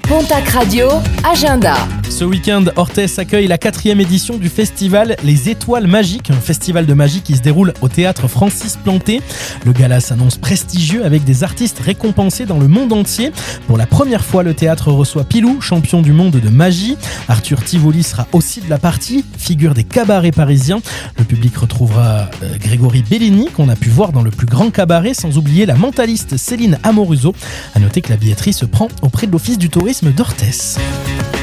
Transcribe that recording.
Pontac Radio, agenda. Ce week-end, Orthez accueille la 4e édition du festival Les Étoiles Magiques, un festival de magie qui se déroule au théâtre Francis Planté. Le gala s'annonce prestigieux avec des artistes récompensés dans le monde entier. Pour la première fois, le théâtre reçoit Pilou, champion du monde de magie. Arthur Tivoli sera aussi de la partie, figure des cabarets parisiens. Le public retrouvera Grégory Bellini, qu'on a pu voir dans le plus grand cabaret, sans oublier la mentaliste Céline Amoruso. À noter que la billetterie se prend auprès de l'Office du tourisme d'Orthez.